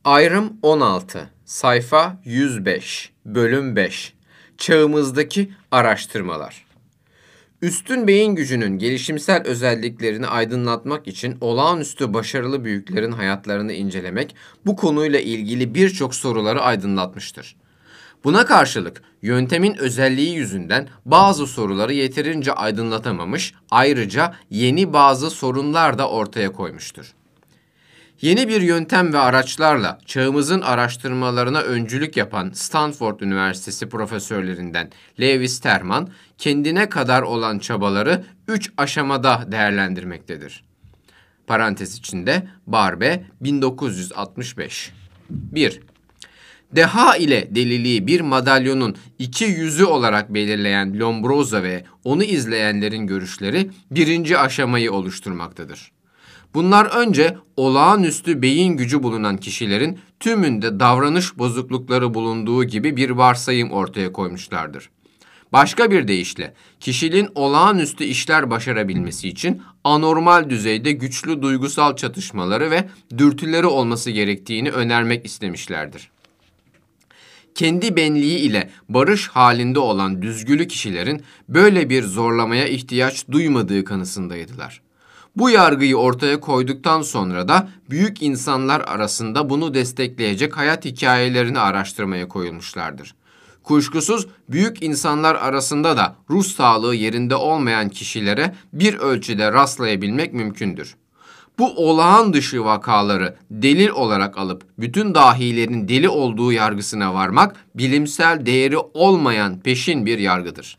Ayrım 16, sayfa 105, bölüm 5. Çağımızdaki araştırmalar. Üstün beyin gücünün gelişimsel özelliklerini aydınlatmak için olağanüstü başarılı büyüklerin hayatlarını incelemek bu konuyla ilgili birçok soruları aydınlatmıştır. Buna karşılık yöntemin özelliği yüzünden bazı soruları yeterince aydınlatamamış, ayrıca yeni bazı sorunlar da ortaya koymuştur. Yeni bir yöntem ve araçlarla çağımızın araştırmalarına öncülük yapan Stanford Üniversitesi profesörlerinden Lewis Terman, kendine kadar olan çabaları 3 aşamada değerlendirmektedir. Parantez içinde Barbe 1965. 1. Deha ile deliliği bir madalyonun iki yüzü olarak belirleyen Lombroso ve onu izleyenlerin görüşleri birinci aşamayı oluşturmaktadır. Bunlar önce olağanüstü beyin gücü bulunan kişilerin tümünde davranış bozuklukları bulunduğu gibi bir varsayım ortaya koymuşlardır. Başka bir deyişle, kişinin olağanüstü işler başarabilmesi için anormal düzeyde güçlü duygusal çatışmaları ve dürtüleri olması gerektiğini önermek istemişlerdir. Kendi benliği ile barış halinde olan düzgülü kişilerin böyle bir zorlamaya ihtiyaç duymadığı kanısındaydılar. Bu yargıyı ortaya koyduktan sonra da büyük insanlar arasında bunu destekleyecek hayat hikayelerini araştırmaya koyulmuşlardır. Kuşkusuz büyük insanlar arasında da ruh sağlığı yerinde olmayan kişilere bir ölçüde rastlayabilmek mümkündür. Bu olağan dışı vakaları delil olarak alıp bütün dahilerin deli olduğu yargısına varmak bilimsel değeri olmayan peşin bir yargıdır.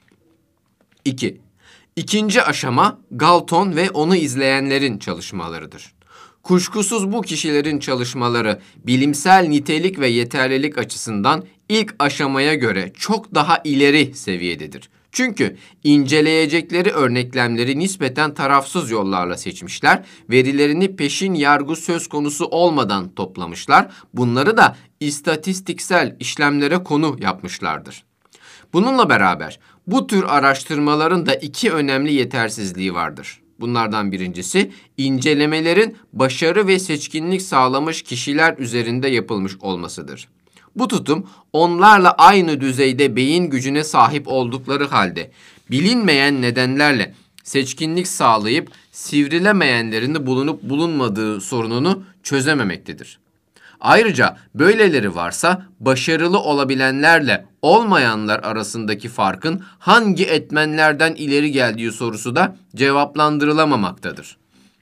2. İkinci aşama Galton ve onu izleyenlerin çalışmalarıdır. Kuşkusuz bu kişilerin çalışmaları bilimsel nitelik ve yeterlilik açısından ilk aşamaya göre çok daha ileri seviyededir. Çünkü inceleyecekleri örneklemleri nispeten tarafsız yollarla seçmişler, verilerini peşin yargı söz konusu olmadan toplamışlar, bunları da istatistiksel işlemlere konu yapmışlardır. Bununla beraber bu tür araştırmaların da iki önemli yetersizliği vardır. Bunlardan birincisi, incelemelerin başarı ve seçkinlik sağlamış kişiler üzerinde yapılmış olmasıdır. Bu tutum, onlarla aynı düzeyde beyin gücüne sahip oldukları halde, bilinmeyen nedenlerle seçkinlik sağlayıp sivrilemeyenlerin bulunup bulunmadığı sorununu çözememektedir. Ayrıca böyleleri varsa başarılı olabilenlerle olmayanlar arasındaki farkın hangi etmenlerden ileri geldiği sorusu da cevaplandırılamamaktadır.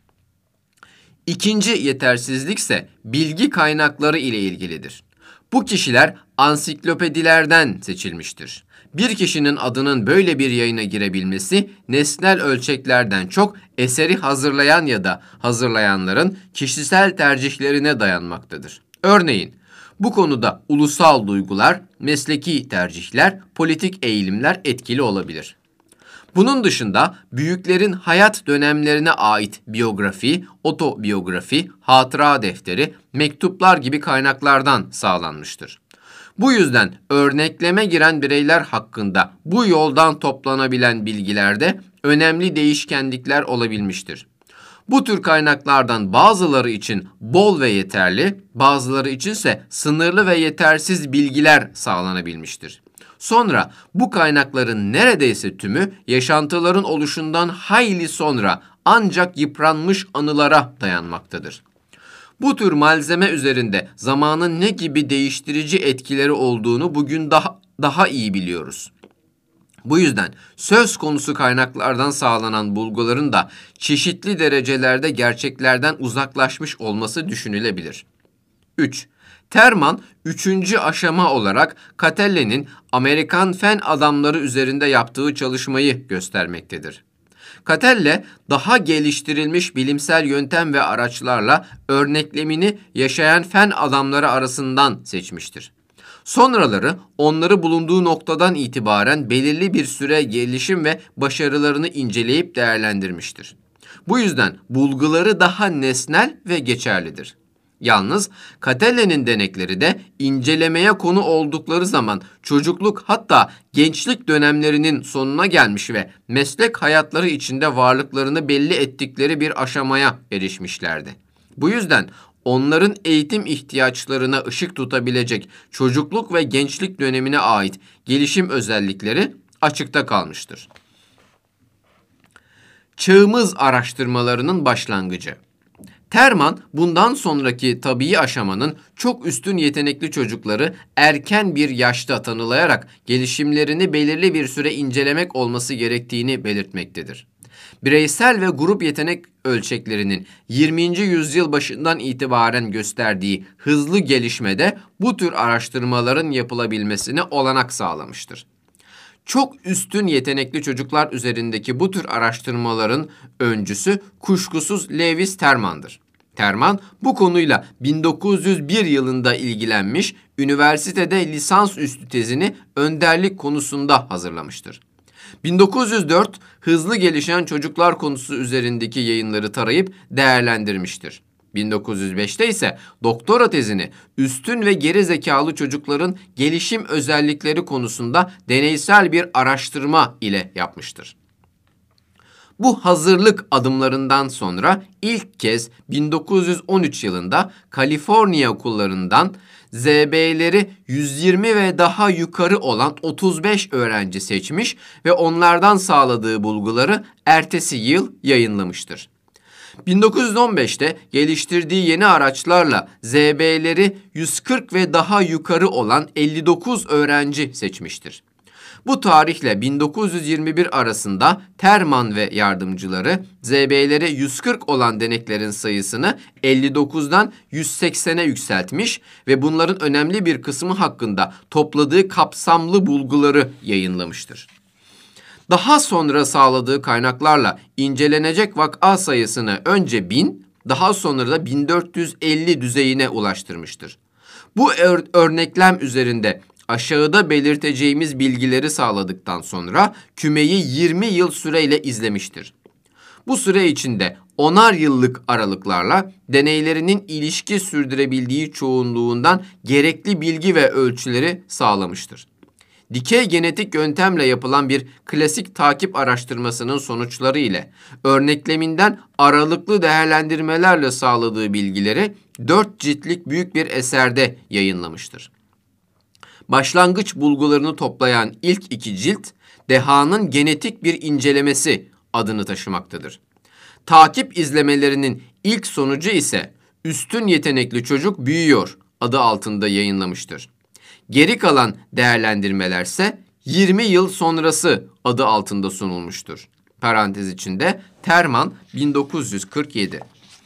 İkinci yetersizlik ise bilgi kaynakları ile ilgilidir. Bu kişiler ansiklopedilerden seçilmiştir. Bir kişinin adının böyle bir yayına girebilmesi nesnel ölçeklerden çok eseri hazırlayan ya da hazırlayanların kişisel tercihlerine dayanmaktadır. Örneğin bu konuda ulusal duygular, mesleki tercihler, politik eğilimler etkili olabilir. Bunun dışında büyüklerin hayat dönemlerine ait biyografi, otobiyografi, hatıra defteri, mektuplar gibi kaynaklardan sağlanmıştır. Bu yüzden örnekleme giren bireyler hakkında bu yoldan toplanabilen bilgilerde önemli değişkenlikler olabilmiştir. Bu tür kaynaklardan bazıları için bol ve yeterli, bazıları içinse sınırlı ve yetersiz bilgiler sağlanabilmiştir. Sonra bu kaynakların neredeyse tümü yaşantıların oluşundan hayli sonra ancak yıpranmış anılara dayanmaktadır. Bu tür malzeme üzerinde zamanın ne gibi değiştirici etkileri olduğunu bugün daha iyi biliyoruz. Bu yüzden söz konusu kaynaklardan sağlanan bulguların da çeşitli derecelerde gerçeklerden uzaklaşmış olması düşünülebilir. 3. Terman, 3. aşama olarak Catelle'nin Amerikan fen adamları üzerinde yaptığı çalışmayı göstermektedir. Catelle, daha geliştirilmiş bilimsel yöntem ve araçlarla örneklemini yaşayan fen adamları arasından seçmiştir. Sonraları onları bulunduğu noktadan itibaren belirli bir süre gelişim ve başarılarını inceleyip değerlendirmiştir. Bu yüzden bulguları daha nesnel ve geçerlidir. Yalnız Catelle'nin denekleri de incelemeye konu oldukları zaman çocukluk hatta gençlik dönemlerinin sonuna gelmiş ve meslek hayatları içinde varlıklarını belli ettikleri bir aşamaya erişmişlerdi. Bu yüzden onların eğitim ihtiyaçlarına ışık tutabilecek çocukluk ve gençlik dönemine ait gelişim özellikleri açıkta kalmıştır. Çağımız araştırmalarının başlangıcı. Terman, bundan sonraki tabii aşamanın çok üstün yetenekli çocukları erken bir yaşta tanılayarak gelişimlerini belirli bir süre incelemek olması gerektiğini belirtmektedir. Bireysel ve grup yetenek ölçeklerinin 20. yüzyıl başından itibaren gösterdiği hızlı gelişmede bu tür araştırmaların yapılabilmesine olanak sağlamıştır. Çok üstün yetenekli çocuklar üzerindeki bu tür araştırmaların öncüsü kuşkusuz Lewis Terman'dır. Terman bu konuyla 1901 yılında ilgilenmiş, üniversitede lisansüstü tezini önderlik konusunda hazırlamıştır. 1904 hızlı gelişen çocuklar konusu üzerindeki yayınları tarayıp değerlendirmiştir. 1905'te ise doktora tezini üstün ve geri zekalı çocukların gelişim özellikleri konusunda deneysel bir araştırma ile yapmıştır. Bu hazırlık adımlarından sonra ilk kez 1913 yılında Kaliforniya okullarından ZB'leri 120 ve daha yukarı olan 35 öğrenci seçmiş ve onlardan sağladığı bulguları ertesi yıl yayınlamıştır. 1915'te geliştirdiği yeni araçlarla ZB'leri 140 ve daha yukarı olan 59 öğrenci seçmiştir. Bu tarihle 1921 arasında Terman ve yardımcıları ZB'leri 140 olan deneklerin sayısını 59'dan 180'e yükseltmiş ve bunların önemli bir kısmı hakkında topladığı kapsamlı bulguları yayınlamıştır. Daha sonra sağladığı kaynaklarla incelenecek vaka sayısını önce 1000, daha sonra da 1450 düzeyine ulaştırmıştır. Bu örneklem üzerinde aşağıda belirteceğimiz bilgileri sağladıktan sonra kümeyi 20 yıl süreyle izlemiştir. Bu süre içinde 10'ar yıllık aralıklarla deneylerinin ilişki sürdürebildiği çoğunluğundan gerekli bilgi ve ölçüleri sağlamıştır. Dikey genetik yöntemle yapılan bir klasik takip araştırmasının sonuçları ile örnekleminden aralıklı değerlendirmelerle sağladığı bilgileri 4 ciltlik büyük bir eserde yayınlamıştır. Başlangıç bulgularını toplayan ilk 2 cilt, dehanın genetik bir incelemesi adını taşımaktadır. Takip izlemelerinin ilk sonucu ise üstün yetenekli çocuk büyüyor adı altında yayınlamıştır. Geri kalan değerlendirmelerse 20 yıl sonrası adı altında sunulmuştur. Parantez içinde Terman 1947.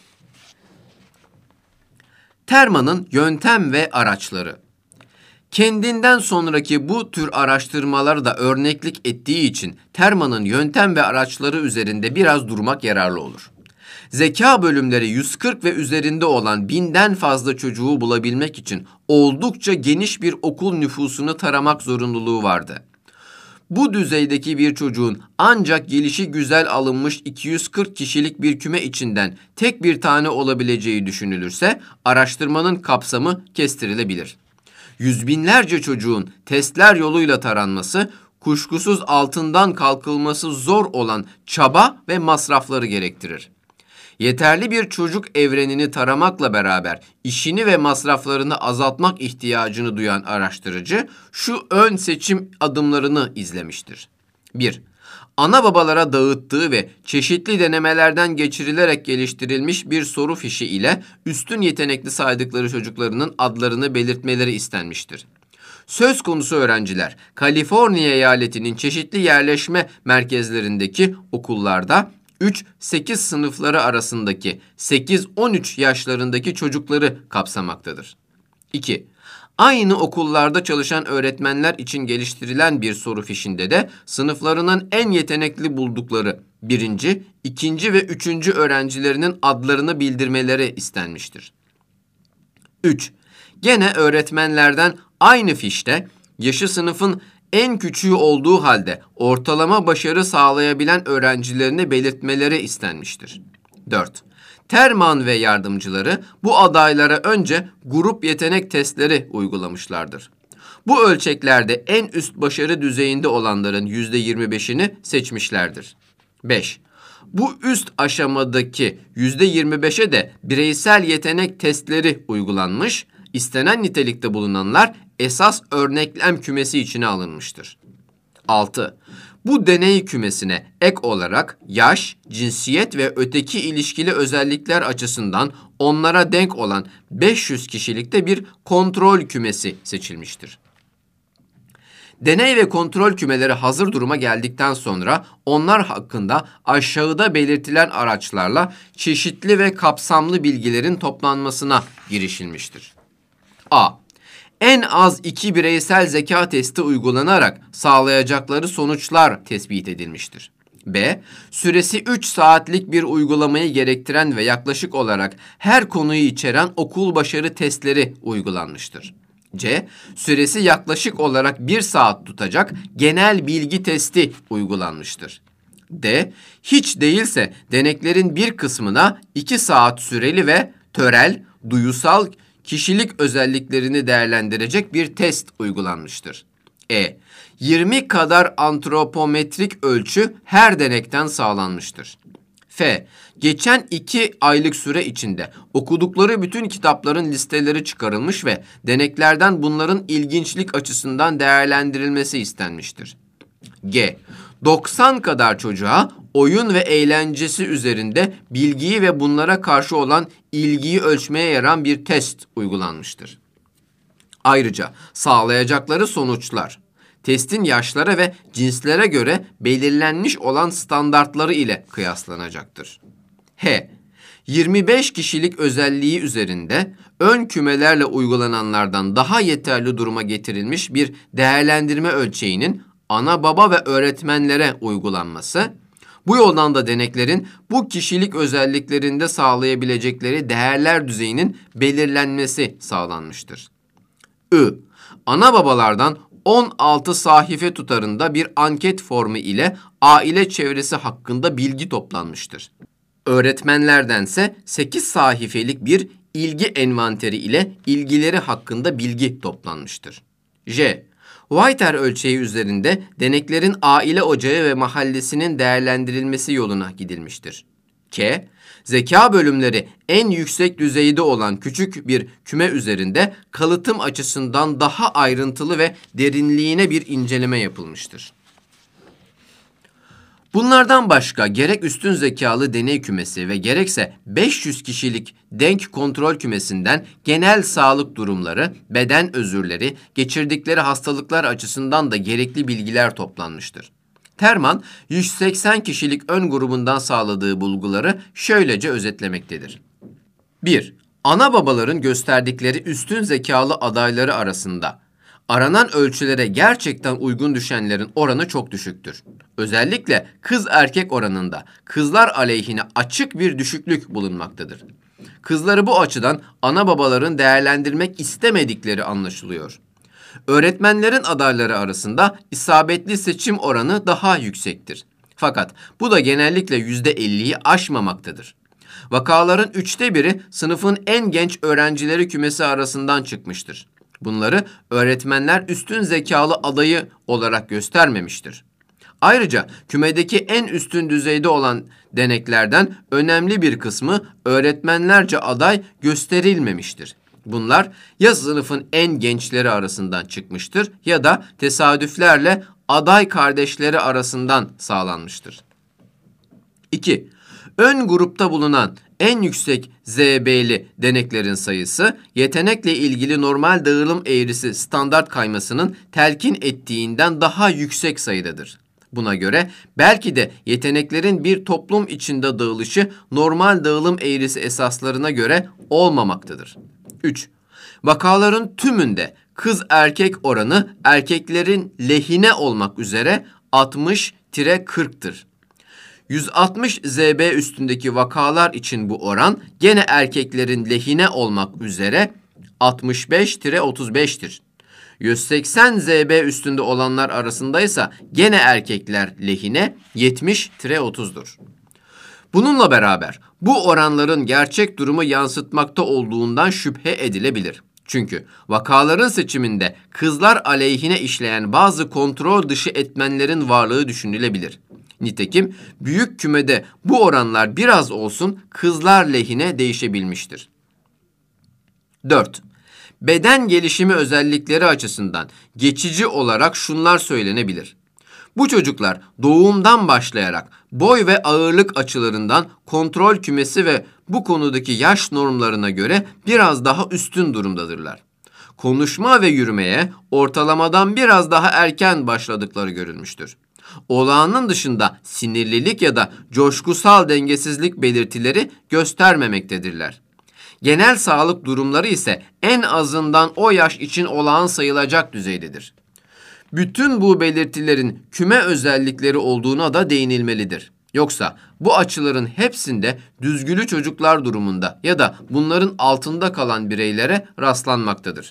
Terman'ın yöntem ve araçları. Kendinden sonraki bu tür araştırmaları da örneklik ettiği için Terman'ın yöntem ve araçları üzerinde biraz durmak yararlı olur. Zeka bölümleri 140 ve üzerinde olan 1000'den fazla çocuğu bulabilmek için oldukça geniş bir okul nüfusunu taramak zorunluluğu vardı. Bu düzeydeki bir çocuğun ancak gelişi güzel alınmış 240 kişilik bir küme içinden tek bir tane olabileceği düşünülürse araştırmanın kapsamı kestirilebilir. Yüz binlerce çocuğun testler yoluyla taranması, kuşkusuz altından kalkılması zor olan çaba ve masrafları gerektirir. Yeterli bir çocuk evrenini taramakla beraber işini ve masraflarını azaltmak ihtiyacını duyan araştırıcı şu ön seçim adımlarını izlemiştir. 1. Ana babalara dağıttığı ve çeşitli denemelerden geçirilerek geliştirilmiş bir soru fişi ile üstün yetenekli saydıkları çocuklarının adlarını belirtmeleri istenmiştir. Söz konusu öğrenciler, Kaliforniya eyaletinin çeşitli yerleşme merkezlerindeki okullarda 3-8 sınıfları arasındaki 8-13 yaşlarındaki çocukları kapsamaktadır. 2. Aynı okullarda çalışan öğretmenler için geliştirilen bir soru fişinde de sınıflarının en yetenekli buldukları 1., 2. ve 3. öğrencilerinin adlarını bildirmeleri istenmiştir. 3. Gene öğretmenlerden aynı fişte yaşı sınıfın en küçüğü olduğu halde ortalama başarı sağlayabilen öğrencilerini belirtmeleri istenmiştir. 4. Terman ve yardımcıları bu adaylara önce grup yetenek testleri uygulamışlardır. Bu ölçeklerde en üst başarı düzeyinde olanların %25'ini seçmişlerdir. 5. Bu üst aşamadaki %25'e de bireysel yetenek testleri uygulanmış, istenen nitelikte bulunanlar esas örneklem kümesi içine alınmıştır. 6. Bu deney kümesine ek olarak yaş, cinsiyet ve öteki ilişkili özellikler açısından onlara denk olan 500 kişilikte bir kontrol kümesi seçilmiştir. Deney ve kontrol kümeleri hazır duruma geldikten sonra onlar hakkında aşağıda belirtilen araçlarla çeşitli ve kapsamlı bilgilerin toplanmasına girişilmiştir. A. En az 2 bireysel zeka testi uygulanarak sağlayacakları sonuçlar tespit edilmiştir. B. Süresi 3 saatlik bir uygulamayı gerektiren ve yaklaşık olarak her konuyu içeren okul başarı testleri uygulanmıştır. C. Süresi yaklaşık olarak 1 saat tutacak genel bilgi testi uygulanmıştır. D. Hiç değilse deneklerin bir kısmına 2 saat süreli ve törel, duyusal, kişilik özelliklerini değerlendirecek bir test uygulanmıştır. E. 20 kadar antropometrik ölçü her denekten sağlanmıştır. F. Geçen 2 aylık süre içinde okudukları bütün kitapların listeleri çıkarılmış ve deneklerden bunların ilginçlik açısından değerlendirilmesi istenmiştir. G. 90 kadar çocuğa oyun ve eğlencesi üzerinde bilgiyi ve bunlara karşı olan ilgiyi ölçmeye yarayan bir test uygulanmıştır. Ayrıca sağlayacakları sonuçlar, testin yaşlara ve cinslere göre belirlenmiş olan standartları ile kıyaslanacaktır. H. 25 kişilik özelliği üzerinde ön kümelerle uygulananlardan daha yeterli duruma getirilmiş bir değerlendirme ölçeğinin ana baba ve öğretmenlere uygulanması, bu yoldan da deneklerin bu kişilik özelliklerinde sağlayabilecekleri değerler düzeyinin belirlenmesi sağlanmıştır. I. Ana babalardan 16 sahife tutarında bir anket formu ile aile çevresi hakkında bilgi toplanmıştır. Öğretmenlerdense 8 sahifelik bir ilgi envanteri ile ilgileri hakkında bilgi toplanmıştır. J. Whiteer ölçeği üzerinde deneklerin aile ocağı ve mahallesinin değerlendirilmesi yoluna gidilmiştir. K. Zeka bölümleri en yüksek düzeyde olan küçük bir küme üzerinde kalıtım açısından daha ayrıntılı ve derinliğine bir inceleme yapılmıştır. Bunlardan başka gerek üstün zekalı deney kümesi ve gerekse 500 kişilik denk kontrol kümesinden genel sağlık durumları, beden özürleri, geçirdikleri hastalıklar açısından da gerekli bilgiler toplanmıştır. Terman, 180 kişilik ön grubundan sağladığı bulguları şöylece özetlemektedir. 1. Ana babaların gösterdikleri üstün zekalı adayları arasında aranan ölçülere gerçekten uygun düşenlerin oranı çok düşüktür. Özellikle kız erkek oranında kızlar aleyhine açık bir düşüklük bulunmaktadır. Kızları bu açıdan ana babaların değerlendirmek istemedikleri anlaşılıyor. Öğretmenlerin adayları arasında isabetli seçim oranı daha yüksektir. Fakat bu da genellikle %50'yi aşmamaktadır. Vakaların 1/3'ü sınıfın en genç öğrencileri kümesi arasından çıkmıştır. Bunları öğretmenler üstün zekalı adayı olarak göstermemiştir. Ayrıca kümedeki en üstün düzeyde olan deneklerden önemli bir kısmı öğretmenlerce aday gösterilmemiştir. Bunlar ya sınıfın en gençleri arasından çıkmıştır ya da tesadüflerle aday kardeşleri arasından sağlanmıştır. 2. Ön grupta bulunan en yüksek ZB'li deneklerin sayısı, yetenekle ilgili normal dağılım eğrisi standart kaymasının telkin ettiğinden daha yüksek sayıdadır. Buna göre belki de yeteneklerin bir toplum içinde dağılışı normal dağılım eğrisi esaslarına göre olmamaktadır. 3. Vakaların tümünde kız erkek oranı erkeklerin lehine olmak üzere 60-40'tır. 160 ZB üstündeki vakalar için bu oran gene erkeklerin lehine olmak üzere 65-35'tir. 180 ZB üstünde olanlar arasındaysa gene erkekler lehine 70-30'dur. Bununla beraber bu oranların gerçek durumu yansıtmakta olduğundan şüphe edilebilir. Çünkü vakaların seçiminde kızlar aleyhine işleyen bazı kontrol dışı etmenlerin varlığı düşünülebilir. Nitekim büyük kümede bu oranlar biraz olsun kızlar lehine değişebilmiştir. 4. Beden gelişimi özellikleri açısından geçici olarak şunlar söylenebilir. Bu çocuklar doğumdan başlayarak boy ve ağırlık açılarından kontrol kümesi ve bu konudaki yaş normlarına göre biraz daha üstün durumdadırlar. Konuşma ve yürümeye ortalamadan biraz daha erken başladıkları görülmüştür. Olağanın dışında sinirlilik ya da coşkusal dengesizlik belirtileri göstermemektedirler. Genel sağlık durumları ise en azından o yaş için olağan sayılacak düzeydedir. Bütün bu belirtilerin küme özellikleri olduğuna da değinilmelidir. Yoksa bu açıların hepsinde düzgülü çocuklar durumunda ya da bunların altında kalan bireylere rastlanmaktadır.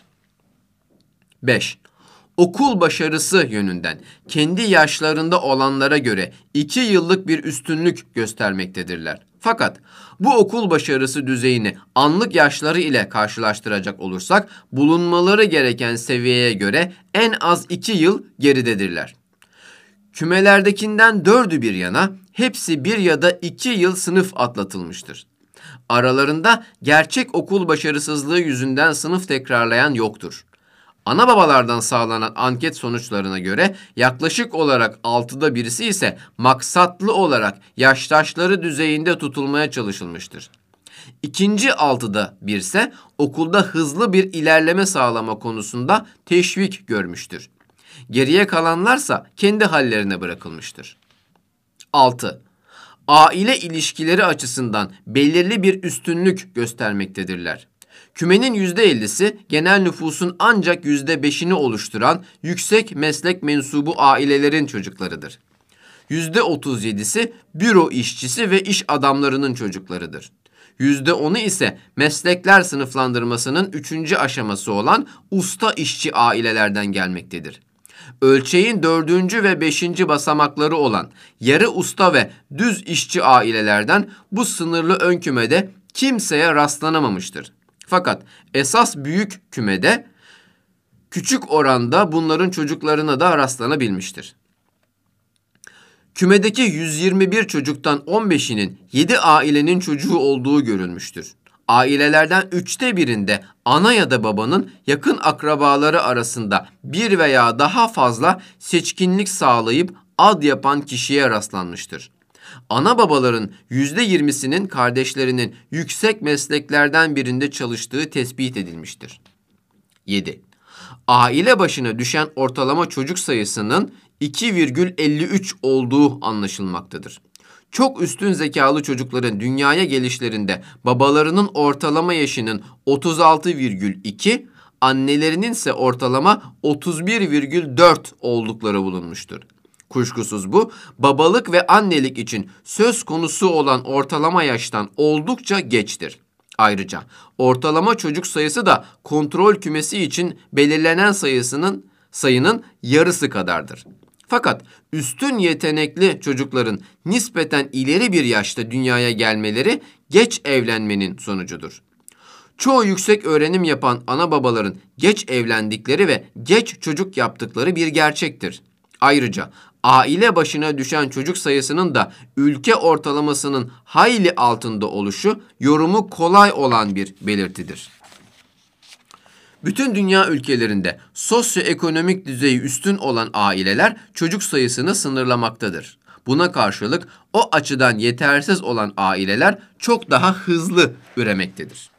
5. Okul başarısı yönünden kendi yaşlarında olanlara göre 2 yıllık bir üstünlük göstermektedirler. Fakat bu okul başarısı düzeyini anlık yaşları ile karşılaştıracak olursak bulunmaları gereken seviyeye göre en az 2 yıl geridedirler. Kümelerdekinden 4'ü bir yana hepsi 1 ya da 2 yıl sınıf atlatılmıştır. Aralarında gerçek okul başarısızlığı yüzünden sınıf tekrarlayan yoktur. Ana babalardan sağlanan anket sonuçlarına göre yaklaşık olarak 6'da birisi ise maksatlı olarak yaştaşları düzeyinde tutulmaya çalışılmıştır. İkinci 6'da birse okulda hızlı bir ilerleme sağlama konusunda teşvik görmüştür. Geriye kalanlarsa kendi hallerine bırakılmıştır. 6. Aile ilişkileri açısından belirli bir üstünlük göstermektedirler. Kümenin %50'si genel nüfusun ancak %5'ini oluşturan yüksek meslek mensubu ailelerin çocuklarıdır. %37'si büro işçisi ve iş adamlarının çocuklarıdır. %10'u ise meslekler sınıflandırmasının 3. aşaması olan usta işçi ailelerden gelmektedir. Ölçeğin 4. ve 5. basamakları olan yarı usta ve düz işçi ailelerden bu sınırlı ön kümede kimseye rastlanamamıştır. Fakat esas büyük kümede küçük oranda bunların çocuklarına da rastlanabilmiştir. Kümedeki 121 çocuktan 15'inin 7 ailenin çocuğu olduğu görülmüştür. Ailelerden 3'te birinde ana ya da babanın yakın akrabaları arasında bir veya daha fazla seçkinlik sağlayıp ad yapan kişiye rastlanmıştır. Ana babaların %20'sinin kardeşlerinin yüksek mesleklerden birinde çalıştığı tespit edilmiştir. 7. Aile başına düşen ortalama çocuk sayısının 2,53 olduğu anlaşılmaktadır. Çok üstün zekalı çocukların dünyaya gelişlerinde babalarının ortalama yaşının 36,2, annelerinin ise ortalama 31,4 oldukları bulunmuştur. Kuşkusuz bu, babalık ve annelik için söz konusu olan ortalama yaştan oldukça geçtir. Ayrıca ortalama çocuk sayısı da kontrol kümesi için belirlenen sayının yarısı kadardır. Fakat üstün yetenekli çocukların nispeten ileri bir yaşta dünyaya gelmeleri geç evlenmenin sonucudur. Çoğu yüksek öğrenim yapan ana babaların geç evlendikleri ve geç çocuk yaptıkları bir gerçektir. Ayrıca aile başına düşen çocuk sayısının da ülke ortalamasının hayli altında oluşu yorumu kolay olan bir belirtidir. Bütün dünya ülkelerinde sosyoekonomik düzeyi üstün olan aileler çocuk sayısını sınırlamaktadır. Buna karşılık o açıdan yetersiz olan aileler çok daha hızlı üremektedir.